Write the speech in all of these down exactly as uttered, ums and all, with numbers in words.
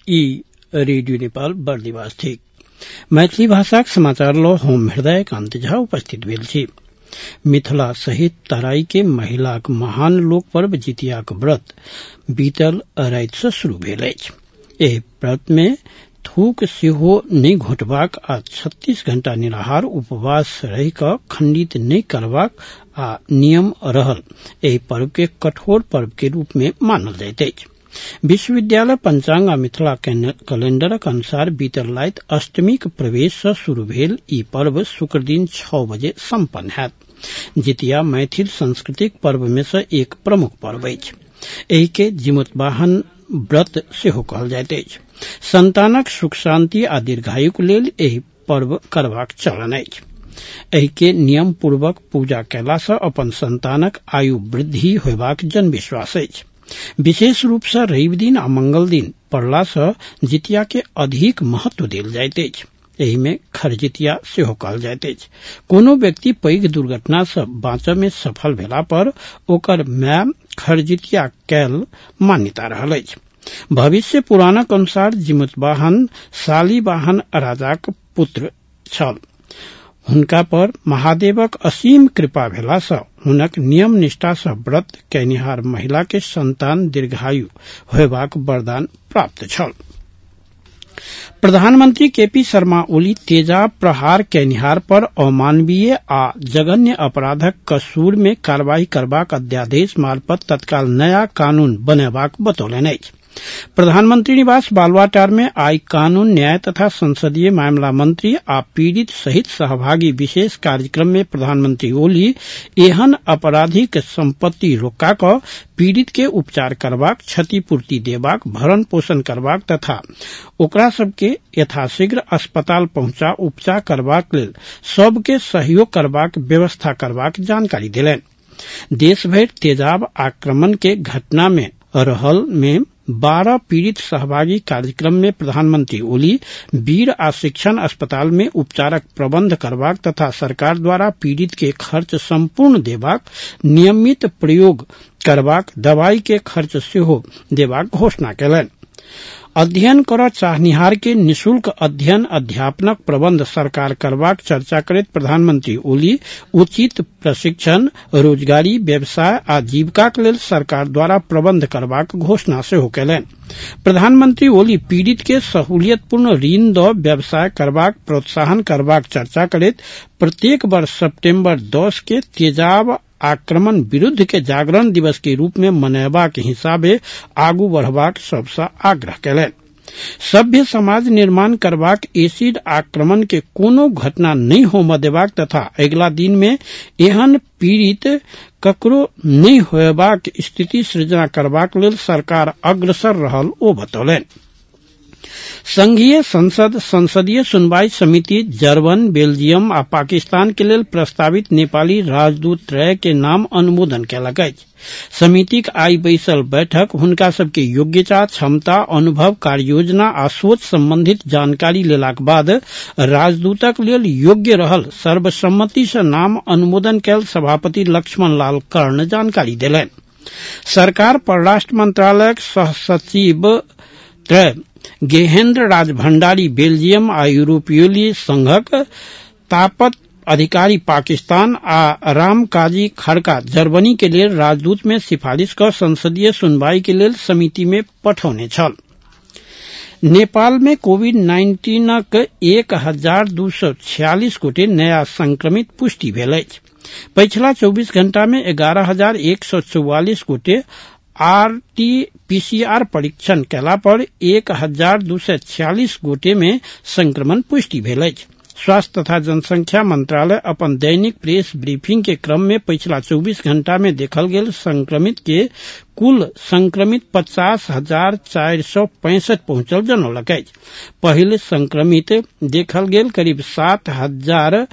ई रेडियो नेपाल बर्दिवास थिक। मैथिली भाषाक समाचार ल हम हृदय कान्ति झा उपस्थित भेल छी। मिथिला सहित तराई के महिलाक महान लोक पर्व जितियाक व्रत बीतल राति से शुरू भेल अछि। एहि व्रत में थूक सेहो नहि घोटबाक आ छत्तीस घंटा निराहार उपवास रहि क खंडित नहि करबाक आ नियम रहल एहि पर्व के कठोर पर्व के रूप में मानल जाइत अछि। विश्वविद्यालय पंचांग आ मिथिला कैलेंडरक अनुसार बीतल राति अष्टमीक प्रवेश से शुरू भेल ई पर्व शुक्र दिन छह बजे सम्पन्न हैत। जितिया मैथिल सांस्कृतिक पर्व में से एक प्रमुख पर्व अछि। एहि के जिमुतवाहन व्रत सेहो कहल जाइत अछि। संतानक सुख शांति आ दीर्घायुक लेल एहि पर्व करबाक चलन अछि। एहि के नियम पूर्वक पूजा कयला सँ अपन संतानक आयु वृद्धि होयबाक जन विश्वास अछि। विशेष रूप से रवि दिन आ मंगल दिन पड़ला सँ जितिया के अधिक महत्व देल जाइत अछि। एहि में खरजितिया सेहो कहल जाइत अछि। कोनो व्यक्ति पैघ दुर्घटना से बाँचय में सफल भेला पर ओकर माय खरजितिया कैल मान्यता रहल अछि। भविष्य पुराणक अनुसार जिमुतवाहन शालिवाहन राजाक पुत्र छल। हुनका पर महादेवक असीम कृपा भेला सँ हुनक नियम निष्ठा सँ व्रत कयनिहार महिला के संतान दीर्घायु होयबाक वरदान प्राप्त छल। प्रधानमंत्री केपी शर्मा ओली तेजाब प्रहार कयनिहार पर अमानवीय आ जघन्य अपराधक कसूर में कार्रवाई करबाक अध्यादेश मार्फत तत्काल नया कानून बनेबाक बतौलनि अछि। प्रधानमंत्री निवास बालुआटार में आई कानून न्याय तथा संसदीय मामला मंत्री आ पीड़ित सहित सहभागी विशेष कार्यक्रम में प्रधानमंत्री ओली एहन अपराधिक संपत्ति रोका क पीड़ित के उपचार करबाक, क्षतिपूर्ति देबाक, भरण पोषण करबाक तथा ओकरा सबके यथाशीघ्र अस्पताल पहुंचा उपचार करबाक लेल सबके सहयोग करबाक व्यवस्था करबाक जानकारी देलनि। देश भरि तेजाब आक्रमण के घटना में रहल में बारह पीड़ित सहभागी कार्यक्रम में प्रधानमंत्री ओली वीर आ शिक्षण अस्पताल में उपचारक प्रबंध करबाक तथा सरकार द्वारा पीड़ित के खर्च संपूर्ण देबाक, नियमित प्रयोग करबाक, दवाई के खर्च सेहो देबाक घोषणा कयलनि। अध्ययन करय चाहनिहार के निःशुल्क अध्ययन अध्यापनक प्रबंध सरकार करबाक चर्चा करैत प्रधानमंत्री ओली उचित प्रशिक्षण, रोजगारी, व्यवसाय आ जीविकाक लेल सरकार द्वारा प्रबंध करबाक घोषणा सेहो कयलनि। प्रधानमंत्री ओली पीड़ित के सहूलियतपूर्ण ऋण द व्यवसाय करबाक प्रोत्साहन करबाक चर्चा करैत प्रत्येक वर्ष सितंबर दस के तेजाब आक्रमण विरुद्ध के जागरण दिवस के रूप में मनयबाक हिसाबे आगू बढ़बाक सबसे आग्रह कयलनि। सभ्य समाज निर्माण करबाक, एसिड आक्रमण के कोनो घटना नहीं होमय देबाक तथा अगिला दिन में एहन पीड़ित ककरो नहीं होयबाक स्थिति सृजना करबाक लेल सरकार अग्रसर रहल ओ बतौलनि। संघीय संसद संसदीय सुनवाई समिति जर्मन, बेल्जियम आ पाकिस्तान के लेल प्रस्तावित नेपाली राजदूत त्रय के नाम अनुमोदन कयलक अछि। समितिक आई बैसल बैठक हुनका सबके योग्यता, क्षमता, अनुभव, कार्ययोजना आ सोच संबंधित जानकारी लेलाक बाद राजदूतक लेल योग्य रहल सर्वसम्मति से नाम अनुमोदन कयल सभापति लक्ष्मण लाल कर्ण जानकारी देलनि। सरकार परराष्ट्र मंत्रालयक सह सचिव त्रय गेहेन्द्र राज भंडारी बेल्जियम आ यूरोपीय संघक, तापत अधिकारी पाकिस्तान आ रामकाजी खड़का जर्मनी के लेल राजदूत में सिफारिश क संसदीय सुनवाई के लेल समिति में पठौने छल। नेपाल में कोविड नाइन्टीनक एक हजार दू सौ छियालीस गोटे नया संक्रमित पुष्टि भेल अछि। पछिला चौबीस घंटा में ग्यारह हजार एक सौ चौवालीस गोटे आर टी पीसीआर परीक्षण कयला पर एक हजार दू सौ छियालीस गोटे में संक्रमण पुष्टि भेल अछि। स्वास्थ्य तथा जनसंख्या मंत्रालय अपन दैनिक प्रेस ब्रीफिंग के क्रम में पिछला चौबीस घंटा में देखल गेल संक्रमित के कुल संक्रमित पचास हजार चार सौ पैंसठ पहुंचल जनौलक अछि। पहले संक्रमित देखल गेल करीब सात हजार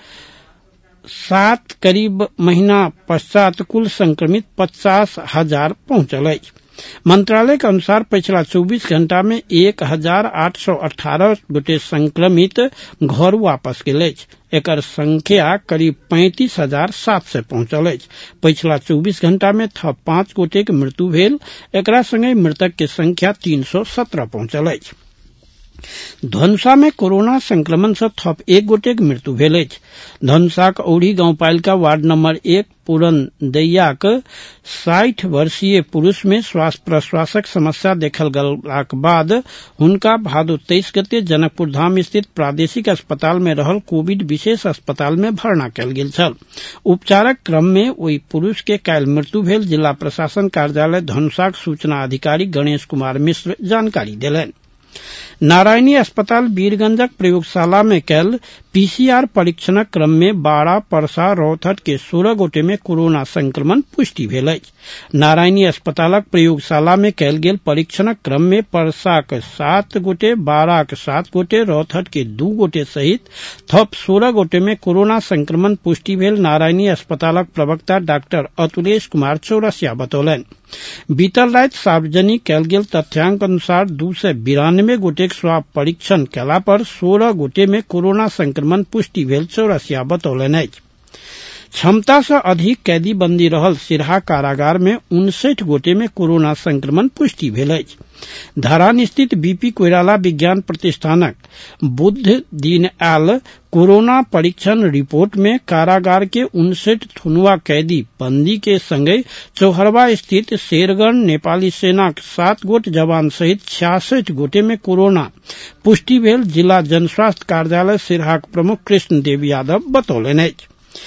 सात करीब महीना पश्चात कुल संक्रमित पचास हजार पहुंचल अछि। मंत्रालय के अनुसार पिछला चौबीस घंटा में एक हजार आठ सौ अठारह गोटे संक्रमित घर वापस गेल अछि। एकर संख्या करीब पैंतीस हजार सात सौ पहुंचल अछि। पिछला चौबीस घंटा में थप पांच गोटे के मृत्यु भेल। एकरा संगे मृतक के संख्या तीन सौ सत्रह पहुंचल अछि। धनुषा में कोरोना संक्रमण से थप एक गोटेक मृत्यु भेल अछि। धनुषाक औढ़ी गांवपालिका वार्ड नंबर एक पूरनदैयाक साठि वर्षीय पुरुष में श्वास प्रश्वासक समस्या देखल गेलाक बाद हुनका भादो तेईस गते जनकपुर धाम स्थित प्रादेशिक अस्पताल में रहल कोविड विशेष अस्पताल में भर्ना कयल गेल छल। उपचारक क्रम में ओहि पुरुष के काल्हि मृत्यु भेल। जिला प्रशासन कार्यालय धनुषाक सूचना अधिकारी गणेश कुमार मिश्र जानकारी देलनि। नारायणी अस्पताल वीरगंजक प्रयोगशाला में कैल पीसीआर परीक्षणक क्रम में बाड़ा परसा रौथट के सोलह गोटे में कोरोना संक्रमण पुष्टि भेल अछि। नारायणी अस्पतालक प्रयोगशाला में कैल गेल परीक्षणक क्रम में परसाक सात गोटे, बाड़ाक सात गोटे, रौथट के दू गोटे सहित थप सोलह गोटे में कोरोना संक्रमण पुष्टि भेल। नारायणी अस्पतालक प्रवक्ता डॉक्टर अतुलेश कुमार चौरसिया बतौलनि। बीतल राति सार्वजनिक कैल गेल तथ्यांक अनुसार दू सय बिरानवे गोटेक स्वाब परीक्षण कैला पर सोलह गोटे में कोरोना संक्रमण पुष्टि भेल। चौरसिया बतौलनि अछि। क्षमता से अधिक कैदी बंदी रहल सिरहा कारागार में उनसठ गोटे में कोरोना संक्रमण पुष्टि भेल अछि। धरान स्थित बीपी कोइराला विज्ञान प्रतिष्ठानक बुध दिन आयल कोरोना परीक्षण रिपोर्ट में कारागार के उनसठ थुनुआ कैदी बंदी के संगे चौहरवा स्थित शेरगढ़ नेपाली सेनाक सात गोट जवान सहित छियासठ गोटे में कोरोना पुष्टि भेल। जिला जनस्वास्थ्य कार्यालय सिरहाक प्रमुख कृष्ण देव यादव बतौलनि अछि।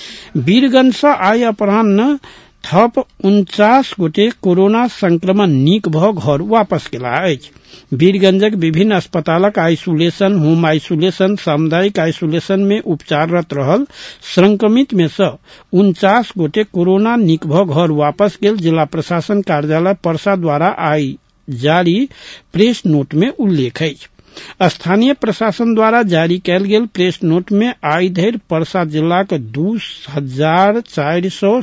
वीरगंज से आइ अपराह्न थप उनचास गोटे कोरोना संक्रमण नीक भ घर वापस गेला अछि। वीरगंजक विभिन्न अस्पतालक आइसोलेशन, होम आइसोलेशन, सामुदायिक आइसोलेशन में उपचाररत रहल संक्रमित में से उनचास गोटे कोरोना नीक भ घर वापस गेल। जिला प्रशासन कार्यालय परसा द्वारा आई जारी प्रेस नोट में उल्लेख अछि। स्थानीय प्रशासन द्वारा जारी कैल गेल प्रेस नोट में आई धरि परसा जिलाक दू हजार चारि सौ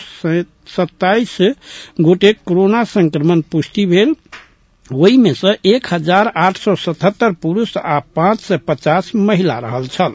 सत्ताईस गोटे कोरोना संक्रमण पुष्टि भेल। ओहि में से एक हजार आठ सौ सतहत्तर पुरुष आ पांच सौ पचास महिला रहल छल।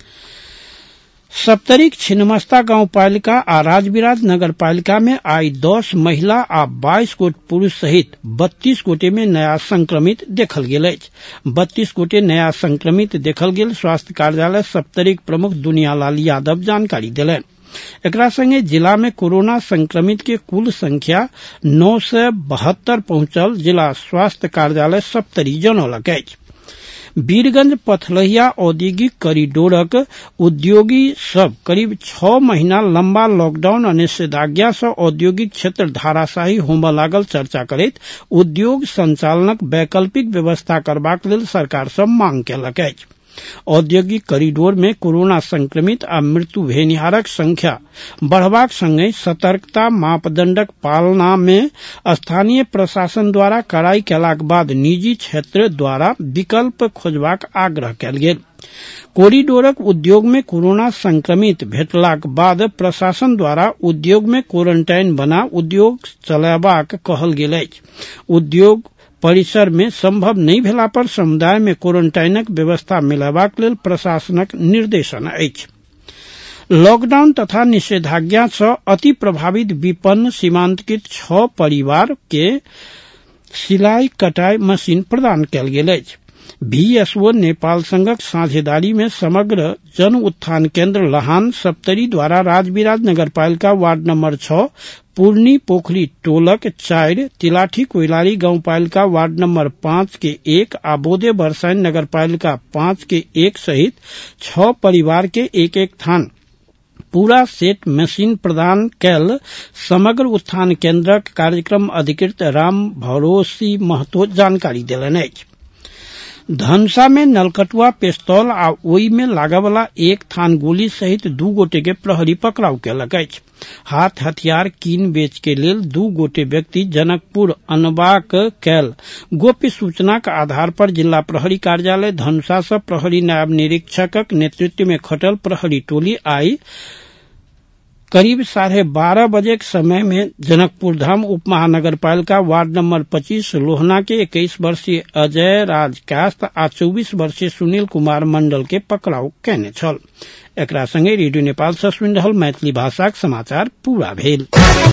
सप्तरीक छिन्नमस्ता गांव पालिका आ राजबिराज नगर पालिका में आई दस महिला आ बाईस गोट पुरुष सहित बत्तीस गोटे में नया संक्रमित देखल गेल अछि। बत्तीस गोटे नया संक्रमित देखल गेल स्वास्थ्य कार्यालय सप्तरीक प्रमुख दुनियालाल यादव जानकारी देलनि। एकरा संगे जिला में कोरोना संक्रमित के कुल संख्या नौ सौ बहत्तर पहुंचल जिला स्वास्थ्य कार्यालय सप्तरी जनौलक अछि। वीरगंज पथलहिया औद्योगिक कॉरिडोरक उद्योगी सब करीब छह महीना लंबा लॉकडाउन आ निषेधाज्ञा से औद्योगिक क्षेत्र धाराशाही होमय लागल चर्चा करैत उद्योग संचालनक वैकल्पिक व्यवस्था करबाक लेल सरकार सँ मांग केलक अछि। औद्योगिक कॉरिडोर में कोरोना संक्रमित आ मृत्यु भेनिहारक संख्या बढ़बाक संगे सतर्कता मापदंडक पालना में स्थानीय प्रशासन द्वारा कड़ाई केलाक बाद निजी क्षेत्र द्वारा विकल्प खोजबाक आग्रह कयल गेल। कॉरिडोरक उद्योग में कोरोना संक्रमित भेटलाक बाद प्रशासन द्वारा उद्योग में क्वारंटाइन बना उद्योग चलयबाक कहल गेल अछि। उद्योग परिसर में संभव नहीं भेला पर समुदाय में क्वारंटाइनक व्यवस्था मिलबाक लेल प्रशासनक निर्देशन अछि। लॉकडाउन तथा निषेधाज्ञा सँ अति प्रभावित विपन्न सीमांतकृत छह परिवार के सिलाई कटाई मशीन प्रदान कयल गेल अछि। बीएसओ नेपाल संघक साझेदारी में समग्र जन उत्थान केंद्र लहान सप्तरी द्वारा राजबिराज नगरपालिका वार्ड नंबर छह पूर्णी पोखरी टोलक चार तिलाठी कोइलारी गांव पालिका वार्ड नंबर पांच के एक आ बोदे बरसाइन नगरपालिका पांच के एक सहित छह परिवार के एक एक थान पूरा सेट मशीन प्रदान कैल समग्र उत्थान केंद्रक कार्यक्रम अधिकृत राम भरोसी महतो जानकारी देलनि अछि। धनुषा में नलकटुआ पिस्तौल आ ओहि में लागवला एक थान गोली सहित दू गोटे के प्रहरी पकड़ाव केलक अछि। हाथ हथियार कीन बेच के लेल दू गोटे व्यक्ति जनकपुर अनबाक कैल गोप्य सूचनाक आधार पर जिला प्रहरी कार्यालय धनुषा से प्रहरी नायब निरीक्षकक नेतृत्व में खटल प्रहरी टोली आई करीब साढ़े बारह बजे के समय में जनकपुर धाम उप महानगर पालिका वार्ड नंबर पच्चीस लोहना के इक्कीस वर्षीय अजय राज कास्त आ चौबीस वर्षीय सुनील कुमार मंडल के पकड़ाव कैने छल। एकरा संगे रेडियो नेपाल सँ सुनि रहल मैथिली भाषाक समाचार पूरा भेल।